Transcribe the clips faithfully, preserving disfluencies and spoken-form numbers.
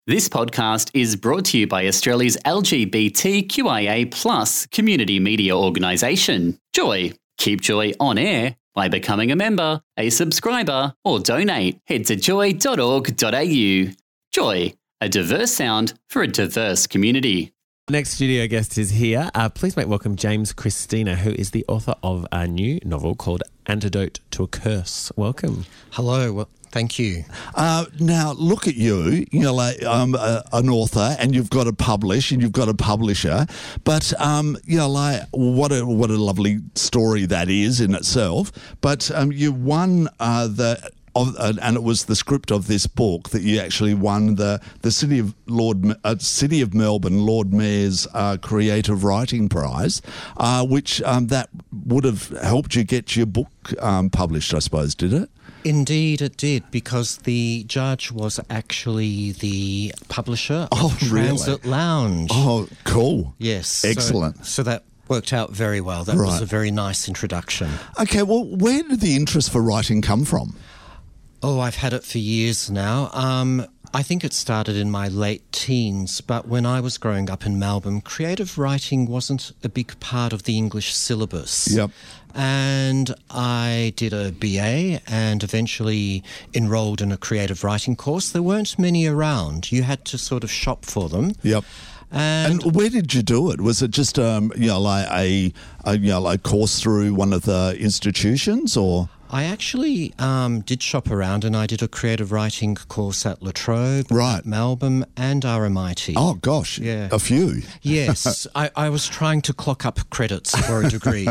This podcast is brought to you by Australia's L G B T Q I A plus community media organisation, Joy. Keep Joy on air by becoming a member, a subscriber, or donate. Head to joy dot org dot a u. Joy, a diverse sound for a diverse community. Next studio guest is here. Uh, please make welcome James Christina, who is the author of a new novel called Antidote to a Curse. Welcome. Hello. Well, thank you. Uh, now, look at you. You know, like um, uh, an author, and you've got to publish, and you've got a publisher. But um, you know, like what a what a lovely story that is in itself. But um, you won uh, the. Of, uh, and it was the script of this book that you actually won the the City of Lord uh, City of Melbourne Lord Mayor's uh, Creative Writing Prize, uh, which um, that would have helped you get your book um, published, I suppose, did it? Indeed, it did, because the judge was actually the publisher Oh, of Transit really? Lounge. Oh, cool! Yes, Excellent. So, so that worked out very well. That Right. was a very nice introduction. Okay, well, where did the interest for writing come from? Oh, I've had it for years now. Um, I think it started in my late teens, but when I was growing up in Melbourne, creative writing wasn't a big part of the English syllabus. Yep. And I did a B A and eventually enrolled in a creative writing course. There weren't many around. You had to sort of shop for them. Yep. And, And where did you do it? Was it just um, you know, like a, a you know, like course through one of the institutions, or? I actually um, did shop around, and I did a creative writing course at La Trobe, Right. Melbourne, and R M I T. Oh gosh, Yeah. a few. Yes, I, I was trying to clock up credits for a degree.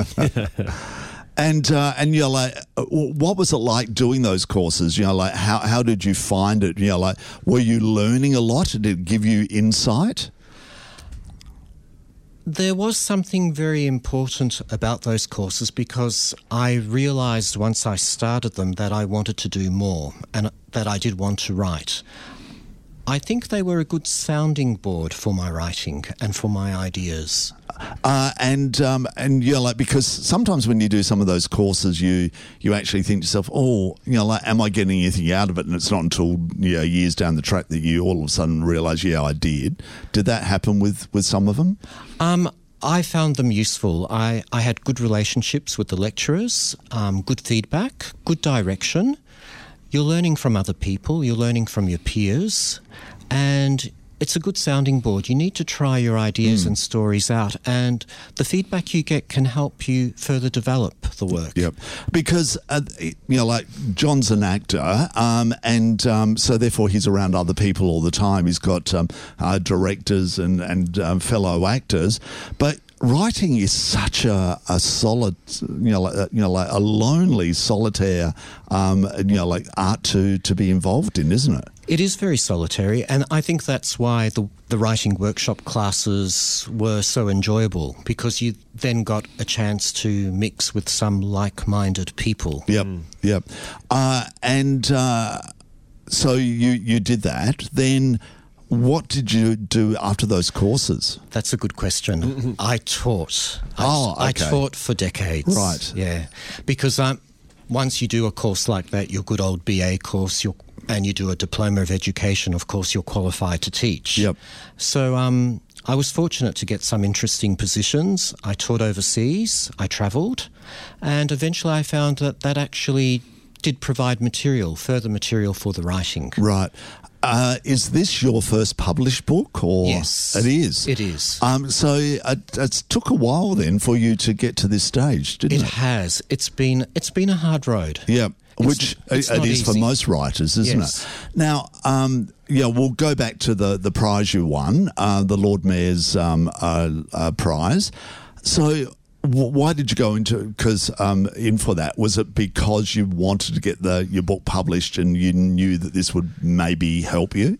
And uh, and you know, like, uh, what was it like doing those courses? You know, like how how did you find it? You know, like, were you learning a lot? Did it give you insight? There was something very important about those courses, because I realised once I started them that I wanted to do more and that I did want to write. I think they were a good sounding board for my writing and for my ideas. Uh, and um, and you know, like, because sometimes when you do some of those courses, you you actually think to yourself, oh, you know, like, am I getting anything out of it? And it's not until, you know, years down the track that you all of a sudden realise, yeah, I did. Did that happen with, with some of them? Um, I found them useful. I, I had good relationships with the lecturers, um, good feedback, good direction. You're learning from other people, you're learning from your peers, and it's a good sounding board. You need to try your ideas mm. and stories out, and the feedback you get can help you further develop the work. Yep. Because, uh, you know, like, John's an actor, um, and um, so therefore he's around other people all the time. He's got um, uh, directors and, and um, fellow actors, but writing is such a, a solid, you know, like, you know, like a lonely, solitaire, um, you know, like art to, to be involved in, isn't it? It is very solitary, and I think that's why the, the writing workshop classes were so enjoyable, because you then got a chance to mix with some like-minded people. Yep, mm. yep. Uh, and uh, so you, you did that. Then what did you do after those courses? That's a good question. Mm-hmm. I taught. I, oh, okay. I taught for decades. Right. Yeah, because um, once you do a course like that, your good old B A course, you're and you do a diploma of education, of course, you're qualified to teach. Yep. So um, I was fortunate to get some interesting positions. I taught overseas, I travelled, and eventually I found that that actually did provide material, further material for the writing. Right. Uh, is this your first published book? Or Yes. It is? It is. Um, so it, it took a while then for you to get to this stage, didn't It it? has. It's been, it's been a hard road. Yeah. It's- Which it's it not is for easy. most writers, isn't Yes. it? Now, um, yeah, we'll go back to the, the prize you won, uh, the Lord Mayor's um, uh, uh, prize. So w- why did you go into because um, in for that? Was it because you wanted to get the your book published and you knew that this would maybe help you?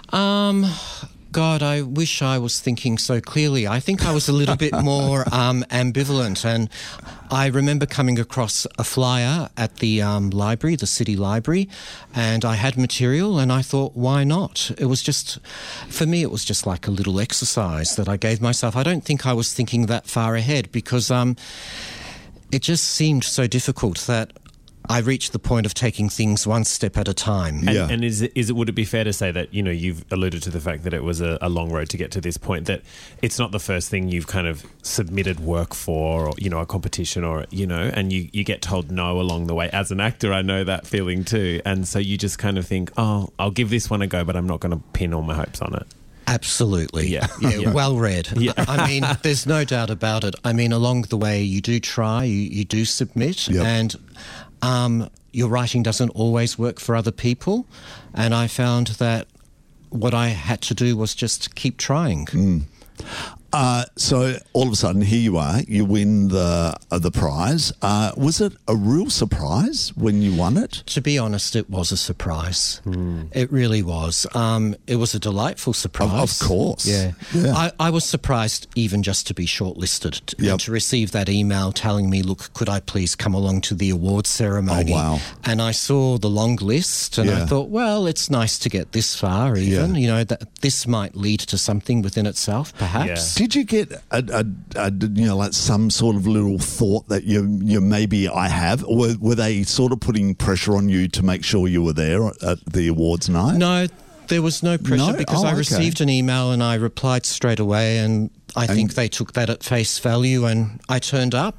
Um, God, I wish I was thinking so clearly. I think I was a little bit more um, ambivalent, and I remember coming across a flyer at the um, library, the city library, and I had material, and I thought, why not? It was just, for me, it was just like a little exercise that I gave myself. I don't think I was thinking that far ahead, because um, it just seemed so difficult that I reached the point of taking things one step at a time. And, Yeah. and is it, is it would it be fair to say that, you know, you've alluded to the fact that it was a, a long road to get to this point, that it's not the first thing you've kind of submitted work for, or, you know, a competition, or, you know, and you, you get told no along the way. As an actor, I know that feeling too. And so you just kind of think, oh, I'll give this one a go, but I'm not going to pin all my hopes on it. Absolutely. Yeah. Yeah, Yeah. well read. Yeah. I mean, there's no doubt about it. I mean, along the way, you do try, you, you do submit, Yep. and um, your writing doesn't always work for other people. And I found that what I had to do was just keep trying. Mm. Uh, so all of a sudden, here you are. You win the uh, the prize. Uh, was it a real surprise when you won it? To be honest, it was a surprise. Hmm. It really was. Um, it was a delightful surprise. of course. Yeah. Yeah. I, I was surprised even just to be shortlisted, t- Yep. and to receive that email telling me, look, could I please come along to the awards ceremony? Oh, wow. And I saw the long list, and Yeah. I thought, well, it's nice to get this far even. Yeah. You know, that this might lead to something within itself, perhaps. Did you get a, a, a you know like some sort of little thought that you you maybe I have, or were, were they sort of putting pressure on you to make sure you were there at the awards night? No, there was no pressure No? because Oh, I okay. received an email and I replied straight away, and I And- think they took that at face value, and I turned up.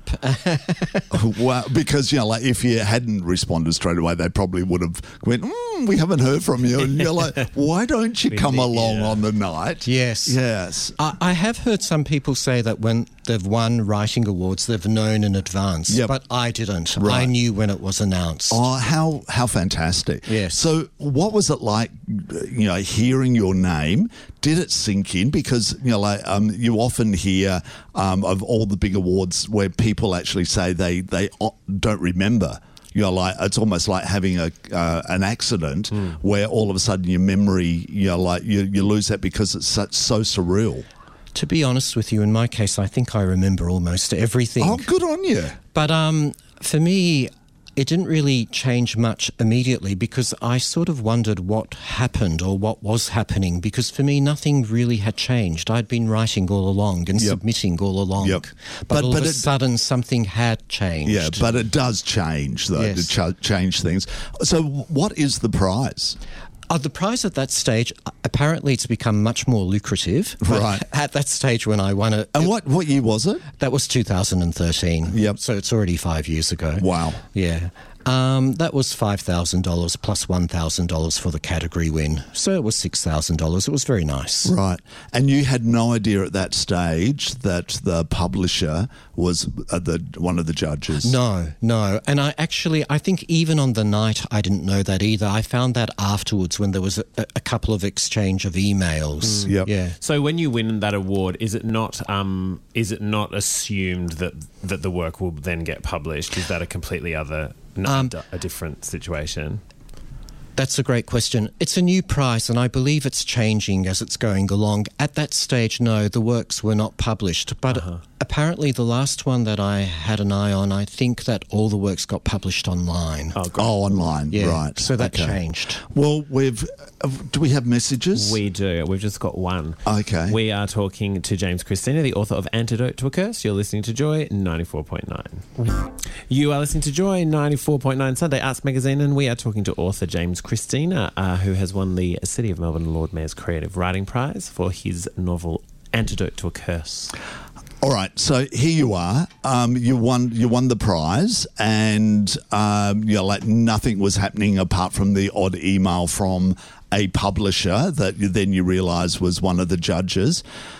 Well, because you know, like if you hadn't responded straight away, they probably would have went, mm, "We haven't heard from you," and you're like, "Why don't you We come need- along yeah. on the night?" Yes. yes. I, I have heard some people say that when they've won writing awards, they've known in advance, Yep. but I didn't. Right. I knew when it was announced. Oh, how how fantastic! Yes. So, what was it like? You know, hearing your name. Did it sink in? Because you know, like um, you often hear um, of all the big awards where people actually say they they o- don't remember. You know, like it's almost like having a uh, an accident where all of a sudden your memory, you know, like you you lose that because it's such, so surreal. To be honest with you, in my case, I think I remember almost everything. Oh, good on you! But um, for me, it didn't really change much immediately because I sort of wondered what happened or what was happening, because for me, nothing really had changed. I'd been writing all along and Yep. submitting all along. Yep. But, But- all but of a it- sudden, something had changed. Yeah, but it does change though. Yes. To ch- change things. So, what is the prize? Uh, the prize at that stage, uh, apparently it's become much more lucrative. But Right. At that stage when I won it, And what what year was it? that was two thousand thirteen. Yep. So it's already five years ago. Wow. Yeah. Um, that was five thousand dollars plus one thousand dollars for the category win. So it was six thousand dollars. It was very nice. Right. And you had no idea at that stage that the publisher was uh, the one of the judges? No, no. And I actually, I think even on the night, I didn't know that either. I found that afterwards when there was a, a couple of exchange of emails. Yep. Yeah. So when you win that award, is it not um, is it not assumed that that the work will then get published? Is that a completely other, no, Um, a different situation? That's a great question. It's a new prize, and I believe it's changing as it's going along. At that stage, no, the works were not published. But Uh-huh. apparently, the last one that I had an eye on, I think that all the works got published online. Oh, great. Oh, online. Yeah, Right. so that Okay. changed. Well, we've. Uh, do we have messages? We do. We've just got one. Okay. We are talking to James Christina, the author of Antidote to a Curse. You're listening to Joy ninety-four point nine. You are listening to Joy ninety-four point nine Sunday Arts Magazine, and we are talking to author James Christina, uh, who has won the City of Melbourne Lord Mayor's Creative Writing Prize for his novel Antidote to a Curse. All right, so here you are. Um, you won. You won the prize, and um, you know, like nothing was happening apart from the odd email from a publisher that you, then you realise was one of the judges.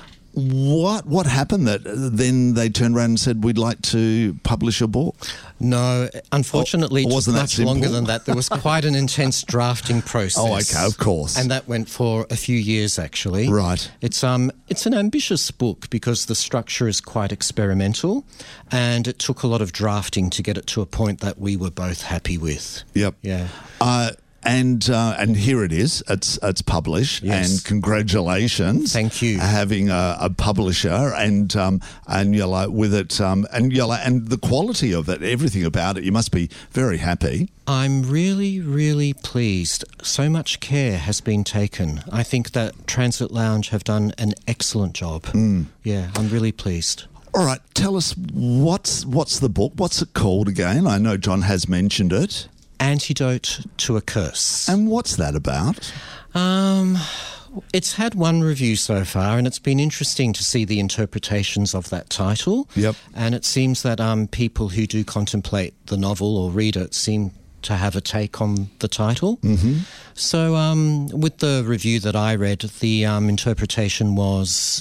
What what happened that then they turned around and said, "We'd like to publish a book"? No, unfortunately, Oh, it took wasn't that much longer simple? than that. There was quite an intense drafting process. Oh, okay, of course. And that went for a few years, actually. Right. It's um, it's an ambitious book because the structure is quite experimental, and it took a lot of drafting to get it to a point that we were both happy with. Yep. Yeah. Uh, and uh, and here it is. It's it's published, Yes. and congratulations. Thank you. Having a, a publisher, and um, and you're like with it, um, and you're like, and the quality of it, everything about it, you must be very happy. I'm really, really pleased. So much care has been taken. I think that Transit Lounge have done an excellent job. Mm. Yeah, I'm really pleased. All right, tell us what's what's the book? What's it called again? I know John has mentioned it. Antidote to a Curse. And what's that about? Um, it's had one review so far, and it's been interesting to see the interpretations of that title. Yep. And it seems that um, people who do contemplate the novel or read it seem to have a take on the title. Mm-hmm. So um, with the review that I read, the um, interpretation was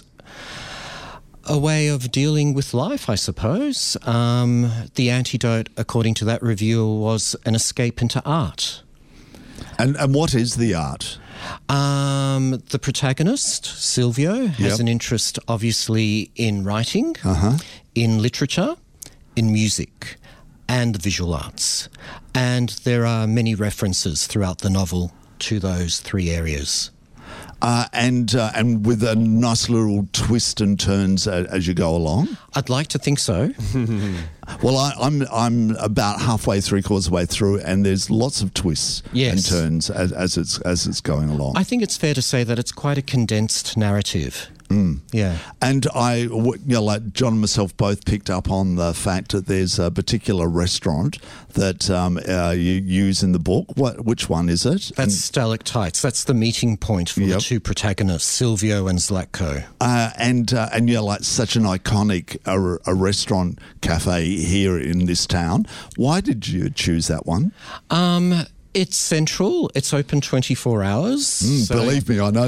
a way of dealing with life, I suppose. Um, the antidote, according to that reviewer, was an escape into art. And and what is the art? Um, the protagonist, Silvio, has Yep. an interest, obviously, in writing, Uh-huh. in literature, in music, and the visual arts. And there are many references throughout the novel to those three areas. Uh, and uh, and with a nice little twist and turns uh, as you go along. I'd like to think so. Well, I, I'm I'm about halfway, three quarters way through, and there's lots of twists Yes. and turns as, as it's as it's going along. I think it's fair to say that it's quite a condensed narrative. Mm. Yeah. And I, w- you know, like John and myself both picked up on the fact that there's a particular restaurant that um, uh, you use in the book. What? Which one is it? That's Stalactites. That's the meeting point for Yep. the two protagonists, Silvio and Zlatko. Uh, and uh, and you're like such an iconic a, a restaurant cafe here in this town. Why did you choose that one? Um, it's central. It's open twenty-four hours. Mm, so- believe me, I know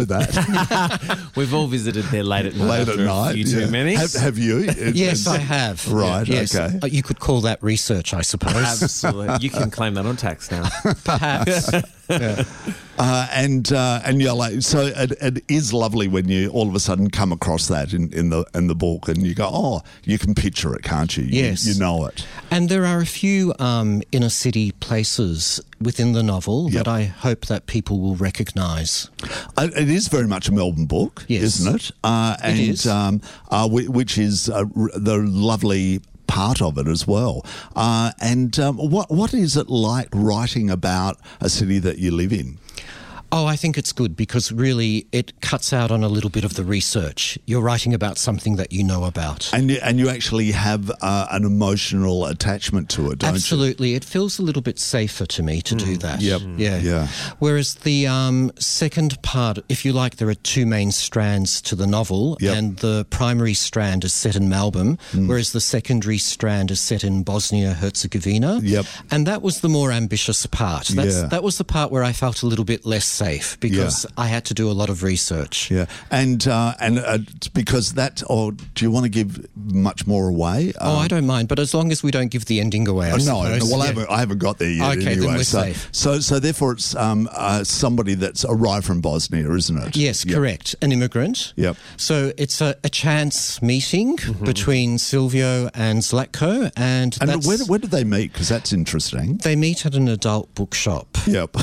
that. We've all visited there late at night. Late at after night, a few too yeah. many. Have, have you? It- Yes, it's- I have. Right. Yes. Okay. Uh, You could call that research, I suppose. Absolutely. You can claim that on tax now. Perhaps. Yeah. Uh, and uh, and you're like, so it, it is lovely when you all of a sudden come across that in, in the in the book, and you go, oh, you can picture it, can't you? You- Yes. you know it. And there are a few um, inner city places within the novel Yep. that I hope that people will recognise. Uh, It is very much a Melbourne book, Yes. isn't it? Uh, and is. Um, uh, whi- which is uh, r- the lovely part of it as well. Uh, and um, what what is it like writing about a city that you live in? Oh, I think it's good because really it cuts out on a little bit of the research. You're writing about something that you know about. And you, and you actually have uh, an emotional attachment to it, don't Absolutely. It feels a little bit safer to me to do that. Yep. Yeah. Yeah. Whereas the um, second part, if you like, there are two main strands to the novel, Yep. and the primary strand is set in Melbourne, whereas the secondary strand is set in Bosnia-Herzegovina. Yep. And that was the more ambitious part. That's, Yeah. That was the part where I felt a little bit less safe because I had to do a lot of research. Yeah, and uh, and uh, because that, or do you want to give much more away? Oh, Um, I don't mind, but as long as we don't give the ending away, I Oh, no, suppose. well, I Yeah. haven't, I haven't got there yet. Okay, then anyway. we're so, safe. so, so therefore, it's um, uh, somebody that's arrived from Bosnia, isn't it? Yes, Yep. correct. An immigrant. Yep. So it's a, a chance meeting between Silvio and Zlatko, and, And that's, where, where did they meet? Because that's interesting. they meet at an adult bookshop. Yep.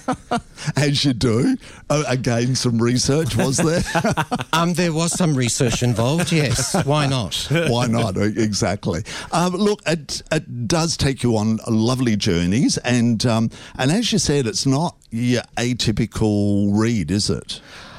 As you do. Oh, again, some research was there. Um, there was some research involved. Yes, why not? Why not? Exactly. Um, look, it, it does take you on lovely journeys, and um, and as you said, it's not your atypical read, is it?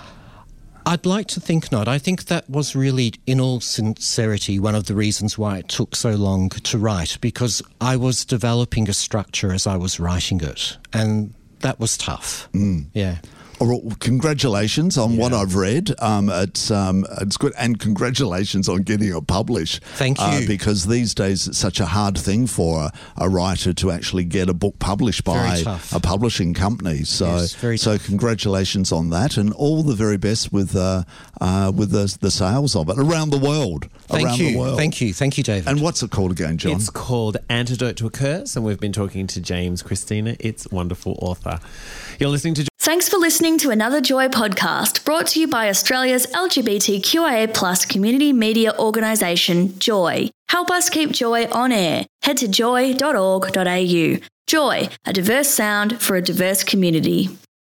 I'd like to think not. I think that was really, in all sincerity, one of the reasons why it took so long to write, because I was developing a structure as I was writing it, and that was tough. Mm. Yeah. All right, congratulations on what I've read. Um, it's um, it's good, and congratulations on getting it published. Thank Uh, you. because these days it's such a hard thing for a, a writer to actually get a book published by Very tough. a publishing company. So, Yes, very so congratulations on that, and all the very best with uh, uh, with the, the sales of it around the world. Thank around you. the world. Thank you. Thank you, David. And what's it called again, John? It's called Antidote to a Curse, and we've been talking to James Christina, its wonderful author. You're listening to Thanks for listening to another Joy podcast brought to you by Australia's L G B T Q I A plus community media organisation, Joy. Help us keep Joy on air. Head to joy dot org dot a u. Joy, a diverse sound for a diverse community.